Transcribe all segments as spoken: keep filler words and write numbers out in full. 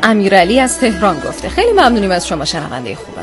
امیرعلی از تهران گفته. خیلی ممنونیم از شما شنونده خوبم.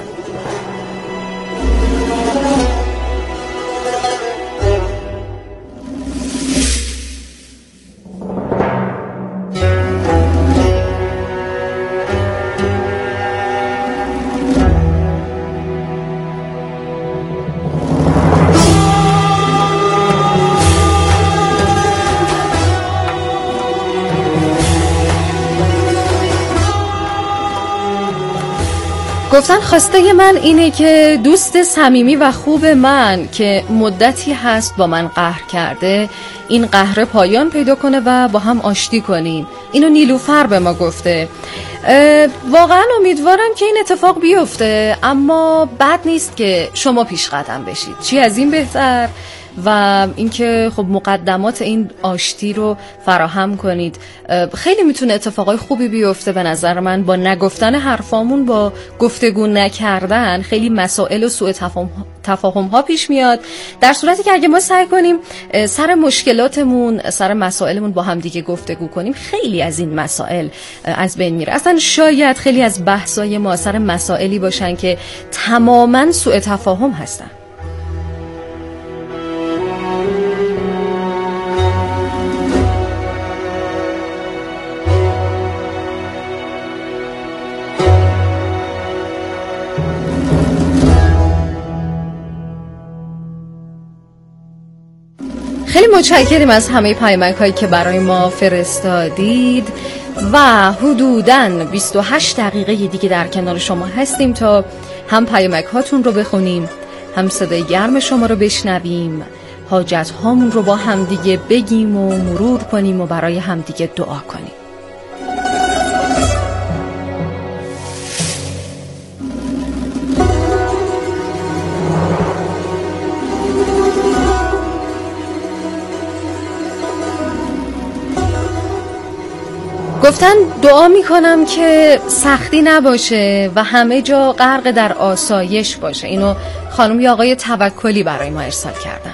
گفتن خواسته من اینه که دوست صمیمی و خوب من که مدتی هست با من قهر کرده این قهر پایان پیدا کنه و با هم آشتی کنیم. اینو نیلوفر به ما گفته. واقعا امیدوارم که این اتفاق بیفته، اما بد نیست که شما پیش قدم بشید. چی از این بهتر؟ و اینکه خب مقدمات این آشتی رو فراهم کنید. خیلی میتونه اتفاقای خوبی بیفته به نظر من. با نگفتن حرفامون، با گفتگو نکردن خیلی مسائل و سوء تفاهم تفاهم ها پیش میاد، در صورتی که اگه ما سعی کنیم سر مشکلاتمون، سر مسائلمون با هم دیگه گفتگو کنیم، خیلی از این مسائل از بین میره. اصلا شاید خیلی از بحثای ما سر مسائلی باشن که تماما سوء تفاهم هستن. خیلی متشکریم از همه پیامک هایی که برای ما فرستادید و حدوداً بیست و هشت دقیقه دیگه در کنار شما هستیم تا هم پیامک هاتون رو بخونیم، هم صدای گرم شما رو بشنویم، حاجت هامون رو با هم دیگه بگیم و مرور کنیم و برای هم دیگه دعا کنیم. گفتن دعا میکنم که سختی نباشه و همه جا غرق در آسایش باشه. اینو خانم یا آقای توکلی برای ما ارسال کردن.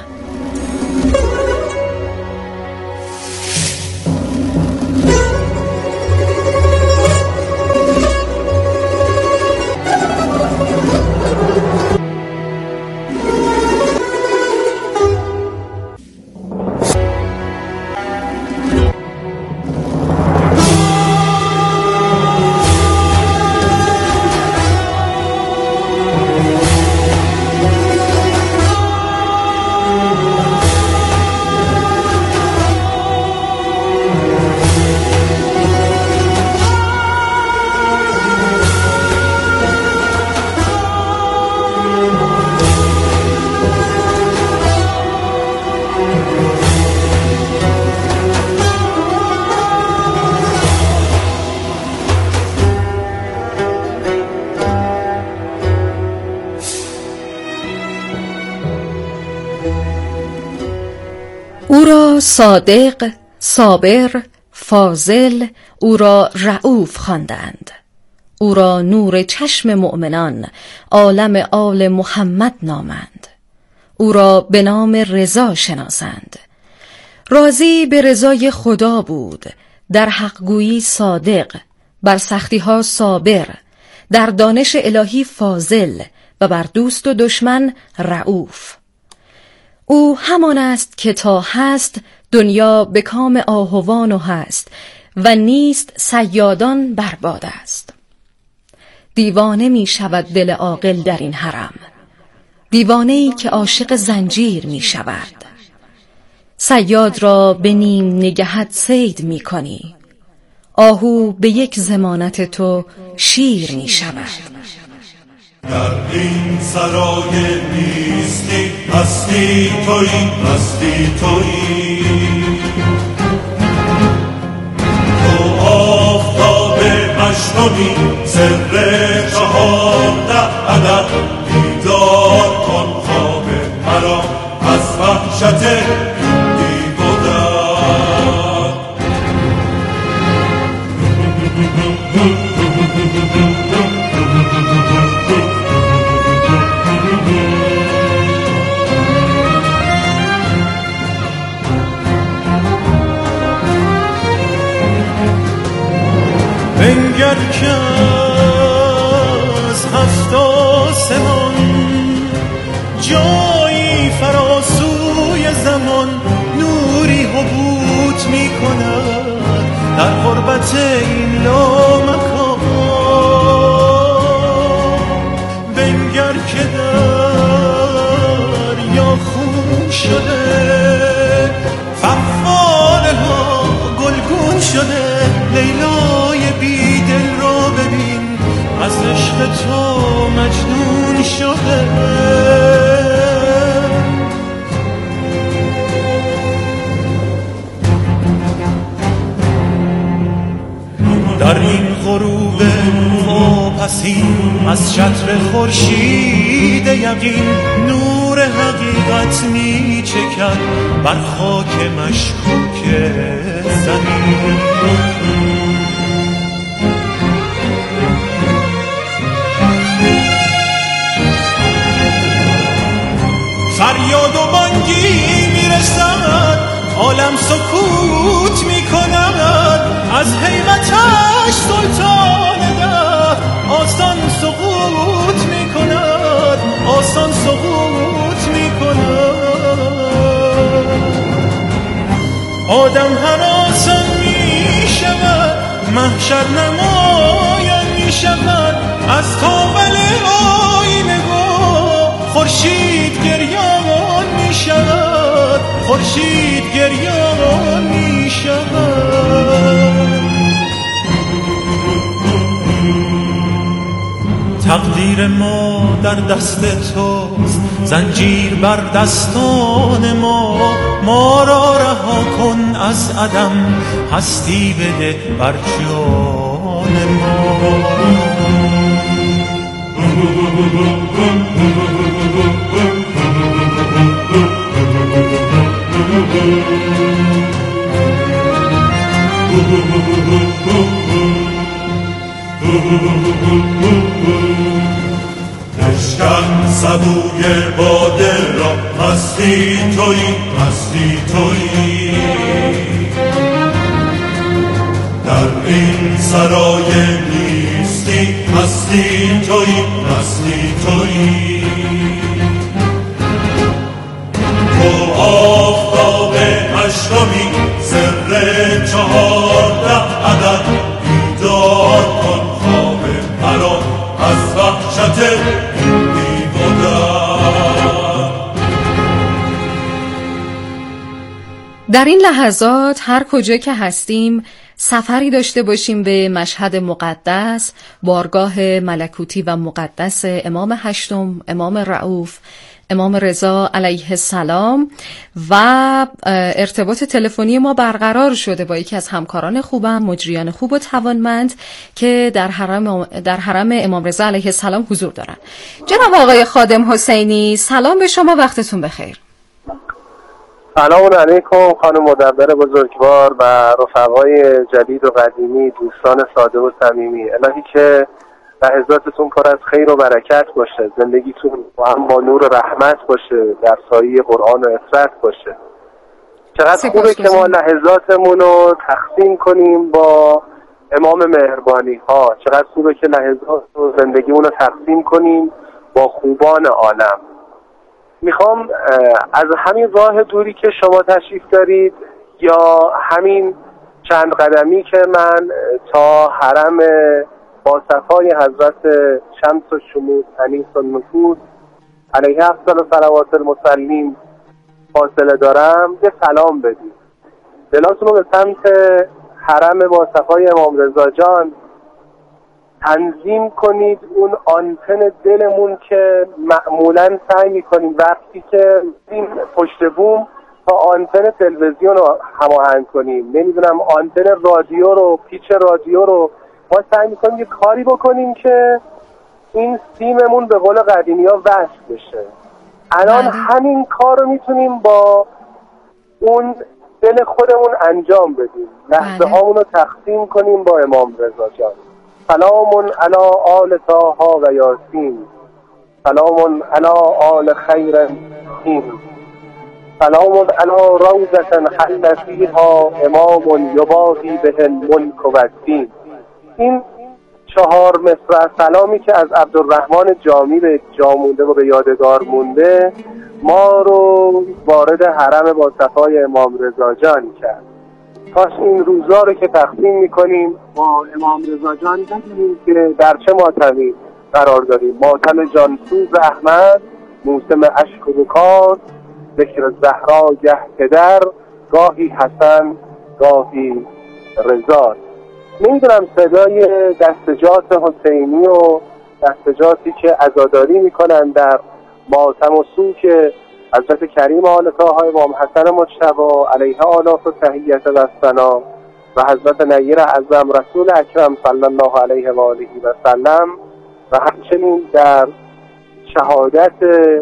او را صادق، صابر، فاضل، او را رؤوف خواندند. او را نور چشم مؤمنان، عالم آل محمد نامند. او را به نام رضا شناسند. راضی به رضای خدا بود، در حق گویی صادق، بر سختی ها صابر، در دانش الهی فاضل و بر دوست و دشمن رؤوف. او همان است که تا هست دنیا به کام آهوان و هست و نیست صیادان برباد است. دیوانه می شود دل عاقل در این حرم، دیوانه‌ای که عاشق زنجیر می شود. صیاد را به نیم نگهت صید می کنی، آهو به یک ضمانت تو شیر می شود. در این سرای نیستی هستی تویی، هستی تویی. تو آفتاب مجنونی، سر چهارده عدد. بیدار کن خواب مرا از وحشت بی بودن. بنگر که از هفت آسمان جایی فراسوی زمان نوری حبوط می کند در غربت این لامکان. بنگر که دریا خون شده فقانه ها گلگون شده لیلای بی دل را ببین از عشق تو مجنون شده. در این غروب واپسین از چتر خورشید یقین نور حقیقت می چکد بر خاک مشکوک زمین. فریاد و بانگی میرسد عالم سکوت میکند از هیبتش سلطان ده آسان سقوط میکند آسان سقوط میکند. آدم هراسان میشود محشر نمایان میشود از تاول آینه خورشید گریان می شود خورشید گریان می شود. تقدیر ما در دست توست زنجیر بر دستان ما ما را رها کن از عدم هستی بده بر جان ما. بشکن سبوی باده را هستی تویی هستی تویی در این سرای نیستی هستی تویی هستی تویی. تو آفتاب هشتمی سر چهارده عدد بیدار کن خواب مرا از وحشت بی‌بودن. در این لحظات هر کجا که هستیم سفری داشته باشیم به مشهد مقدس، بارگاه ملکوتی و مقدس امام هشتم، امام رؤوف، امام رضا علیه السلام و ارتباط تلفنی ما برقرار شده با یکی از همکاران خوبم، مجریان خوب و توانمند که در حرم در حرم امام رضا علیه السلام حضور دارن. جناب آقای خادم حسینی، سلام به شما، وقتتون بخیر. سلام علیکم خانم مدبر بزرگوار و رفقای جدید و قدیمی، دوستان ساده و صمیمی. الهی که لحظاتتون پر از خیر و برکت باشه، زندگیتون با هم با نور و رحمت باشه، در سایه قرآن و عفت باشه. چقدر خوبه که ما لحظاتمون رو تقسیم کنیم با امام مهربانی ها، چقدر خوبه که لحظات و زندگیمون رو تقسیم کنیم با خوبان عالم. میخوام از همین راه دوری که شما تشریف دارید یا همین چند قدمی که من تا حرم با صفای حضرت شمس و شموس انیس و نفوس علیه افضل و صلوات المسلمین فاصله دارم یه سلام بدید. دلاتون رو به سمت حرم با صفای امام رضا جان تنظیم کنید. اون آنتن دلمون که معمولاً سعی میکنیم وقتی که این پشت بوم تا آنتن تلویزیون رو هماهنگ کنیم، نمیدونم آنتن رادیو رو، پیچ رادیو رو، ما سعی میکنیم یه کاری بکنیم که این سیممون به قول قدیمی ها وصل بشه. الان همین کار رو میتونیم با اون دل خودمون انجام بدیم، لحظه هامون رو تقسیم کنیم با امام رضا جان. سلام علی آل طه و یاسین، سلام علی آل خیر این، سلام علی روضة حل فیها امام یباغی به الملک و الدین. این چهار مصرع سلامی که از عبدالرحمن جامی به جا مونده و به یادگار مونده ما رو وارد حرم با صفای امام رضا جان کرد. کاش این روزا رو که تقسیم میکنیم با امام رضا جان بگیریم که در چه ماتمی قرار داریم. ماتم جانسوز احمد، موسم اشک و بکار، ذکر زهرا گه پدر، گاهی حسن گاهی رضا. نمیدونم صدای دستجات حسینی و دستجاتی که عزاداری میکنن در ماتم و سوک حضرت کریم آل طه امام حسن مجتبی علیه آلاف و تحیت و ثنا و حضرت نیر اعظم رسول اکرم صلی الله علیه و آله و سلم و همچنین در شهادت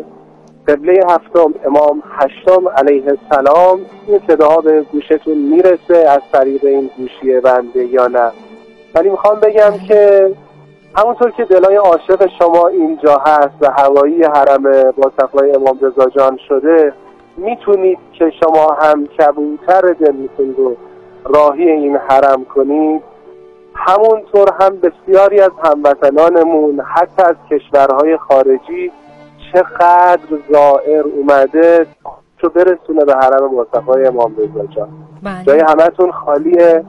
قبله هفتم امام هشتم علیه السلام. این صداها به گوشتون میرسه از طریق این گوشی بنده یا نه؟ ولی میخوام بگم که همونطور که دلای عاشق شما اینجا هست و هوایی حرم با صفای امام رضا جان شده، میتونید که شما هم کبوتر دلتون رو راهی این حرم کنید. همونطور هم بسیاری از هموطنانمون حتی از کشورهای خارجی چقدر زائر اومده تو برسونه به حرم با صفای امام رضا جان. جای همتون خالیه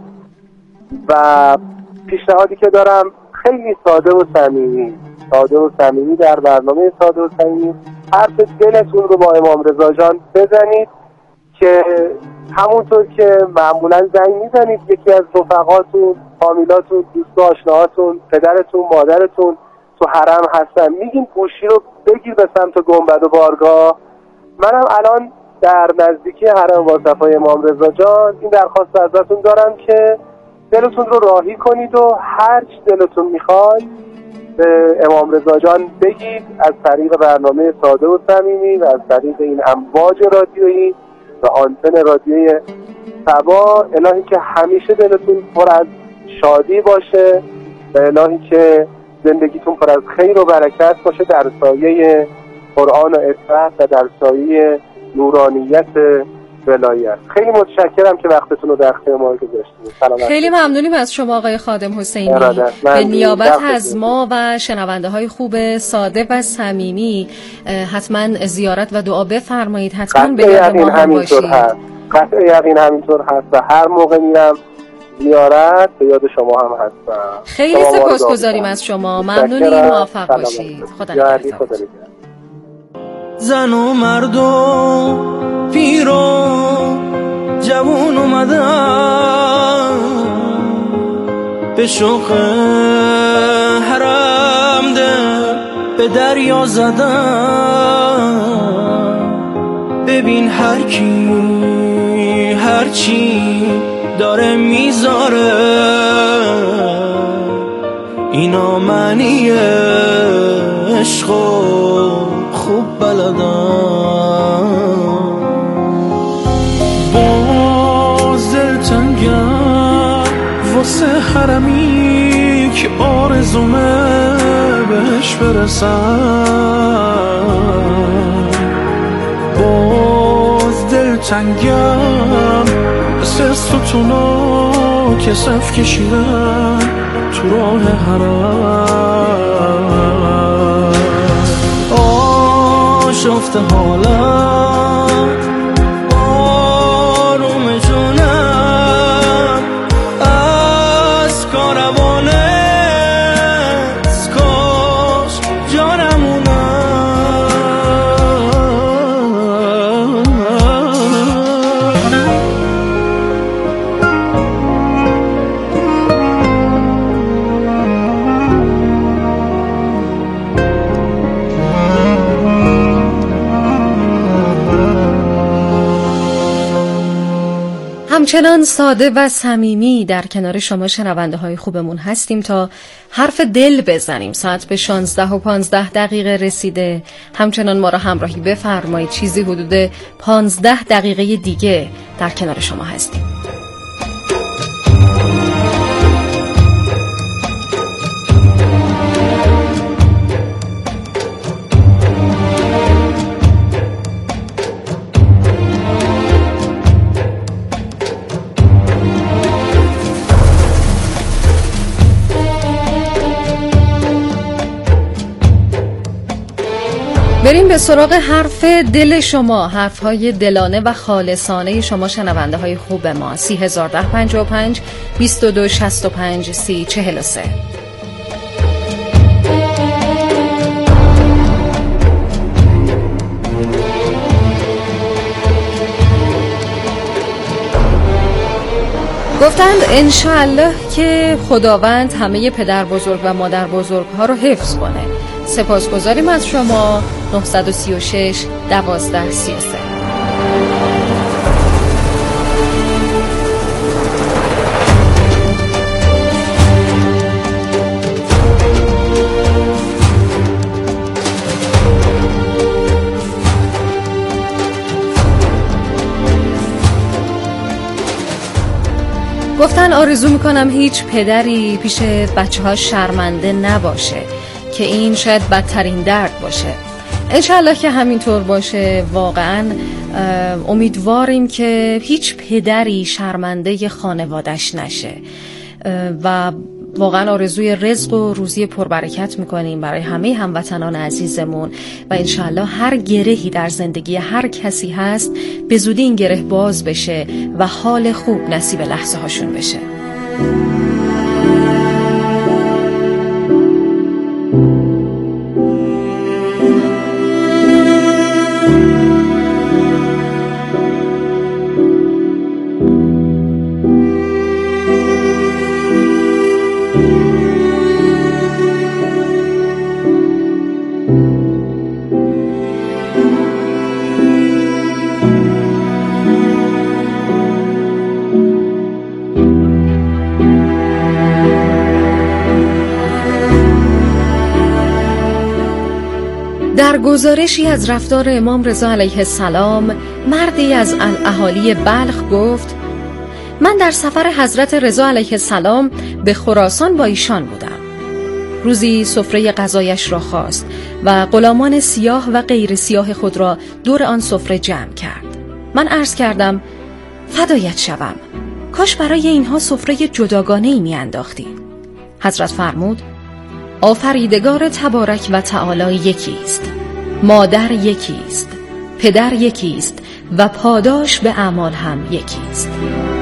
و پیشنهادی که دارم خیلی ساده و صمیمی ساده و صمیمی در برنامه ساده و صمیمی حرف دلتون رو با امام رضا جان بزنید که همونطور که معمولا زنگ میزنید یکی از رفقاتون، فامیلاتون، دوست و آشناهاتون، پدرتون، مادرتون تو حرم هستن، میگین گوشی رو بگیر به سمت گنبد و بارگاه. منم الان در نزدیکی حرم با صفای امام رضا جان این درخواست ازتون دارم که دلتون رو راهی کنید و هر چی دلتون میخواد به امام رضا جان بگید از طریق برنامه ساده و صمیمی و از طریق این امواج رادیویی و آنتن رادیویی صبا. الهی که همیشه دلتون پر از شادی باشه و الهی که زندگیتون پر از خیر و برکت باشه در سایه قرآن و عفت و در سایه نورانیت ولایت. خیلی متشکرم که وقتتون رو در اختیار ما گذاشتید. خیلی ممنونیم از شما آقای خادم حسینی. به نیابت از ما و شنونده های خوب ساده و صمیمی حتما زیارت و دعا بفرمایید. حتما به یاد ما هم باشید. قطع یقین همینطور هست و هر موقع میرم زیارت به یاد شما هم هستم. خیلی سپاسگزاریم از شما. ممنونیم. موفق باشید. خدا نگهدار. زن و مرد و پیر و جوون اومدن به شوق حرم دل به دریا زدن. ببین هر کی هر چی داره میذاره اینا معنی عشق خوب بلدن. باز دلتنگم واسه حرمی که آرزومه بهش برسم. باز دلتنگم مثل ستونا که صف کشیدن تو راه حرم. آشفت حالم آروم جونم از کاروانه کاش جانمونم. همچنان ساده و صمیمی در کنار شما شنونده های خوبمون هستیم تا حرف دل بزنیم. ساعت به شانزده و پانزده دقیقه رسیده. همچنان ما را همراهی بفرمایید. چیزی حدود پانزده دقیقه دیگه در کنار شما هستیم. بریم به سراغ حرف دل شما، حرفهای دلانه و خالصانه شما شنونده های خوب ما. سی هزار ده پنجاه و پنج بیست و دو شصت و پنج سی چهل و سه. گفتند انشاءالله که خداوند همه پدر بزرگ و مادر بزرگ ها رو حفظ کنه. سپاسگزاریم از شما. نه سه شش دوازده سی و سه. گفتن آرزو میکنم هیچ پدری پیش بچه ها شرمنده نباشه که این شاید بدترین درد باشه. انشالله که همینطور باشه. واقعا امیدواریم که هیچ پدری شرمنده خانوادش نشه و واقعا آرزوی رزق و روزی پربرکت میکنیم برای همه هموطنان عزیزمون و انشالله هر گرهی در زندگی هر کسی هست به زودی این گره باز بشه و حال خوب نصیب لحظه هاشون بشه. در گزارشی از رفتار امام رضا علیه السلام، مردی از اهالی بلخ گفت: من در سفر حضرت رضا علیه السلام به خراسان با ایشان بودم. روزی سفره غذایش را خواست و غلامان سیاه و غیر سیاه خود را دور آن سفره جمع کرد. من عرض کردم: فدایت شوم، کاش برای اینها سفره جداگانه‌ای می انداختی. حضرت فرمود: آفریدگار تبارک و تعالی یکی است، مادر یکی است، پدر یکی است و پاداش به اعمال هم یکی است.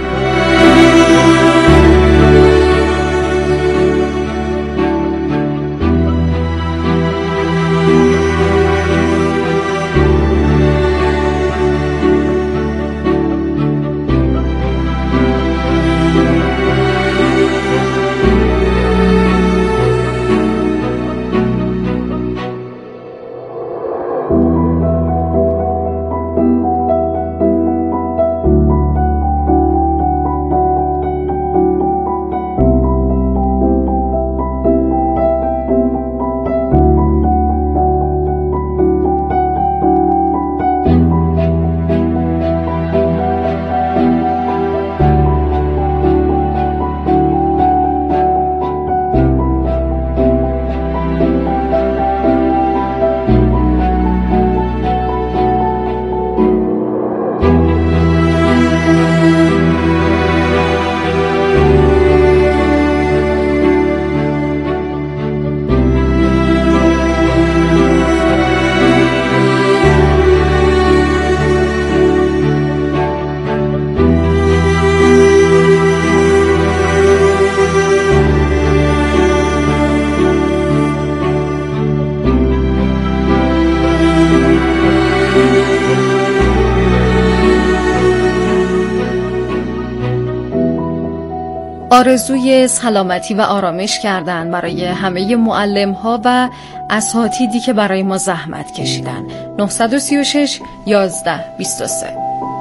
آرزوی سلامتی و آرامش کردن برای همه معلم ها و اساتیدی که برای ما زحمت کشیدن. نه سه شش یازده بیست و سه.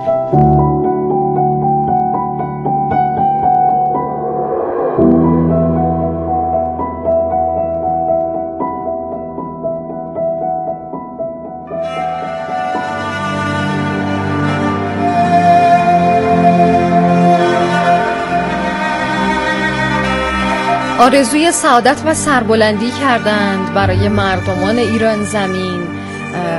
آرزوی سعادت و سربلندی کردند برای مردمان ایران زمین.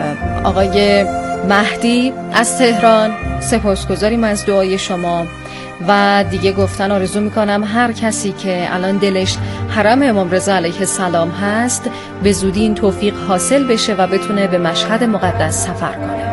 آقای مهدی از تهران، سپاسگزاریم از دعای شما. و دیگه گفتن آرزو میکنم هر کسی که الان دلش حرم امام رضا علیه السلام هست به زودی این توفیق حاصل بشه و بتونه به مشهد مقدس سفر کنه.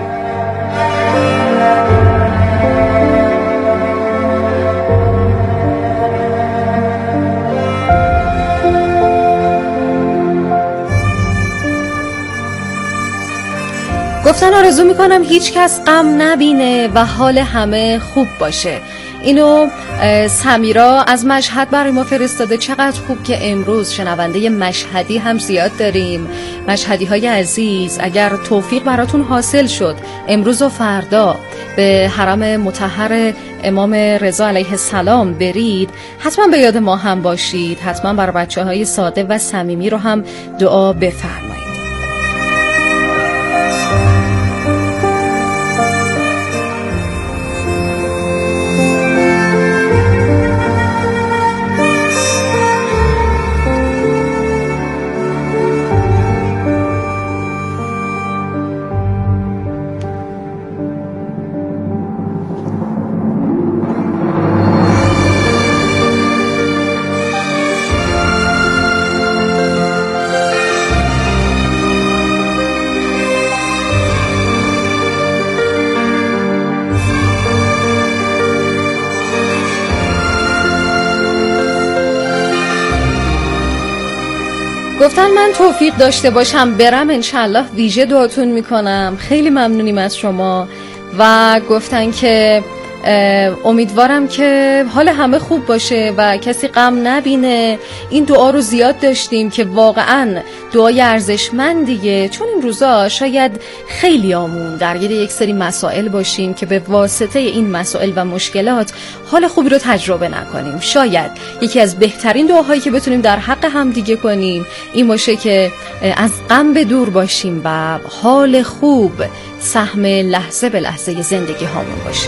گفتن آرزو میکنم هیچ کس غم نبینه و حال همه خوب باشه. اینو سمیرا از مشهد برای ما فرستاده. چقدر خوب که امروز شنونده مشهدی هم زیاد داریم. مشهدی های عزیز، اگر توفیق براتون حاصل شد امروز و فردا به حرم مطهر امام رضا علیه السلام برید، حتما به یاد ما هم باشید. حتما برای بچه های ساده و صمیمی رو هم دعا بفرمایید. گفتن من توفیق داشته باشم برم انشالله ویژه دعاتون میکنم. خیلی ممنونیم از شما. و گفتن که امیدوارم که حال همه خوب باشه و کسی غم نبینه. این دعا رو زیاد داشتیم که واقعا دعای ارزشمندیه، چون این روزا شاید خیلی آمون درگیر یک سری مسائل باشیم که به واسطه این مسائل و مشکلات حال خوبی رو تجربه نکنیم. شاید یکی از بهترین دعاهایی که بتونیم در حق هم دیگه کنیم این باشه که از غم به دور باشیم و حال خوب سهم لحظه به لحظه زندگی هامون باشه.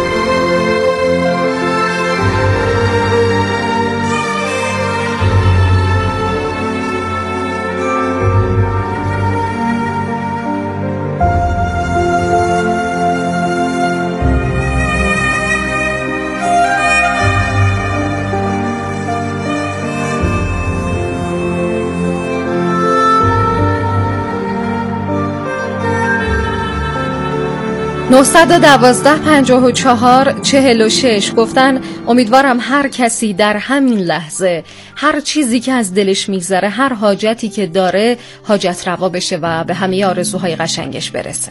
نهصد و دوازده پنجاه و چهار چهل و شش گفتن امیدوارم هر کسی در همین لحظه هر چیزی که از دلش میگذره، هر حاجتی که داره، حاجت روا بشه و به همه آرزوهای قشنگش برسه.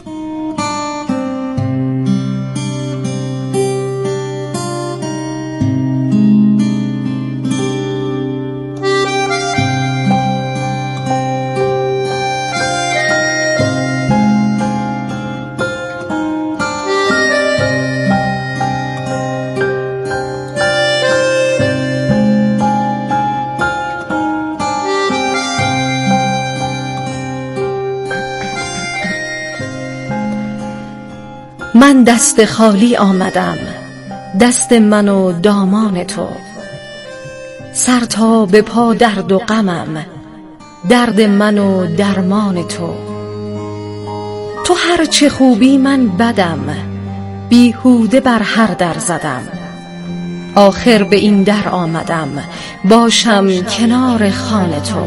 من دست خالی آمدم، دست من و دامان تو، سر تا به پا درد و غمم، درد من و درمان تو. تو هر چه خوبی من بدم، بیهوده بر هر در زدم، آخر به این در آمدم، باشم کنار خان تو.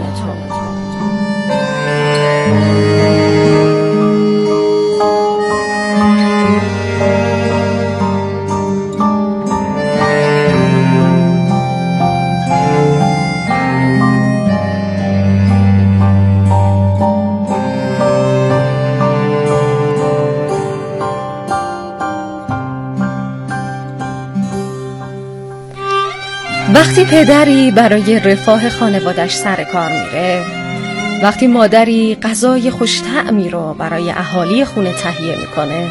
وقتی پدری برای رفاه خانوادش سر کار میره، وقتی مادری غذای خوش‌طعمی رو برای اهالی خونه تهیه میکنه،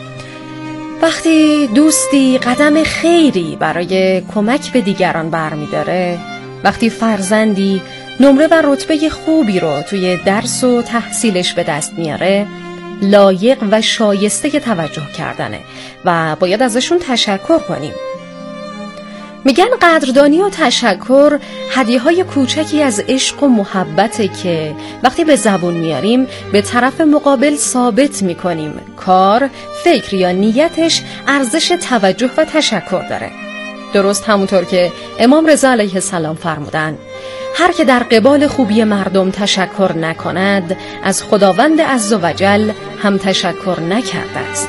وقتی دوستی قدم خیری برای کمک به دیگران برمیداره، وقتی فرزندی نمره و رتبه خوبی رو توی درس و تحصیلش به دست میاره، لایق و شایسته توجه کردنه و باید ازشون تشکر کنیم. میگن قدردانی و تشکر هدیه های کوچکی از عشق و محبته که وقتی به زبون میاریم به طرف مقابل ثابت میکنیم کار، فکر یا نیتش ارزش توجه و تشکر داره. درست همونطور که امام رضا علیه السلام فرمودن هر که در قبال خوبی مردم تشکر نکند از خداوند عزوجل هم تشکر نکرده است.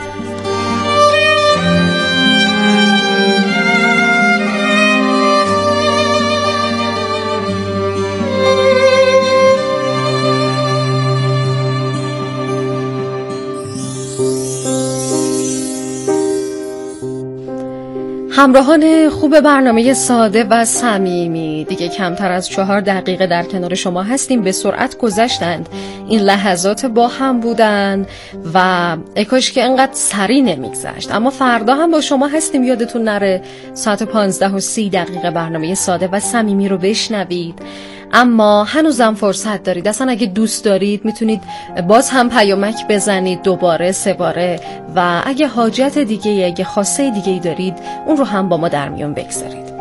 همراهان خوب برنامه ساده و صمیمی، دیگه کمتر از چهار دقیقه در کنار شما هستیم. به سرعت گذشتند این لحظات، با هم بودن و اکاش که انقدر سری نمیگذشت. اما فردا هم با شما هستیم، یادتون نره ساعت پانزده و سی دقیقه برنامه ساده و صمیمی رو بشنوید. اما هنوزم فرصت دارید، اصلا اگه دوست دارید میتونید باز هم پیامک بزنید دوباره سه باره و اگه حاجت دیگه، اگه خواسته دیگه دارید اون رو هم با ما در میون بگذارید.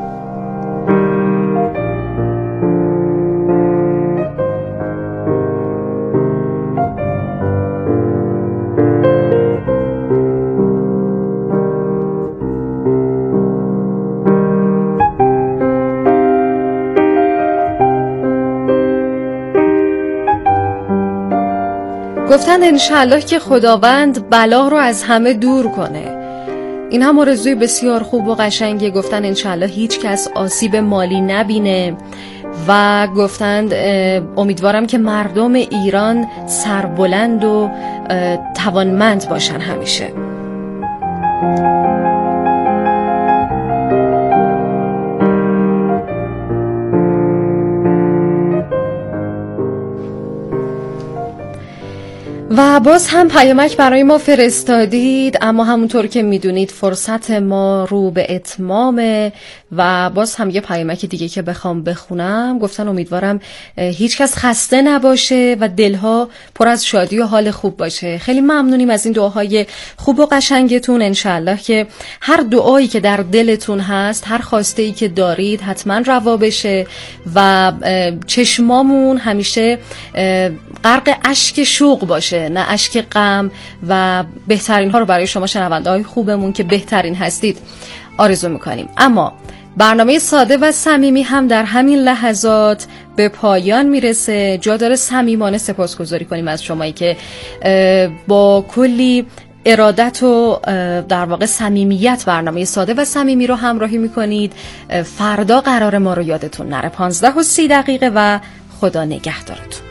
گفتن انشالله که خداوند بلا رو از همه دور کنه. این هم آرزوی بسیار خوب و قشنگه. گفتن انشالله هیچ کس آسیب مالی نبینه و گفتند امیدوارم که مردم ایران سربلند و توانمند باشن همیشه. و باز هم پیامک برای ما فرستادید، اما همونطور که میدونید فرصت ما رو به اتمامه و باز هم یه پیامک دیگه که بخوام بخونم. گفتن امیدوارم هیچ کس خسته نباشه و دلها پر از شادی و حال خوب باشه. خیلی ممنونیم از این دعاهای خوب و قشنگتون. انشالله که هر دعایی که در دلتون هست، هر خواسته‌ای که دارید حتما روا بشه و چشمامون همیشه غرق اشک شوق باشه، نه اشک غم، و بهترین ها رو برای شما شنونده های خوبمون که بهترین هستید آرزو میکنیم. اما برنامه ساده و صمیمی هم در همین لحظات به پایان میرسه. جا داره صمیمانه سپاسگزاری کنیم از شمایی که با کلی ارادت و در واقع صمیمیت برنامه ساده و صمیمی رو همراهی میکنید. فردا قرار ما رو یادتون نره پانزده و سی دقیقه و خدا نگهدارتون.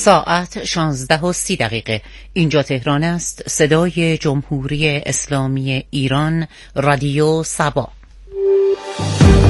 ساعت شانزده و سی دقیقه. اینجا تهران است. صدای جمهوری اسلامی ایران، رادیو سبا.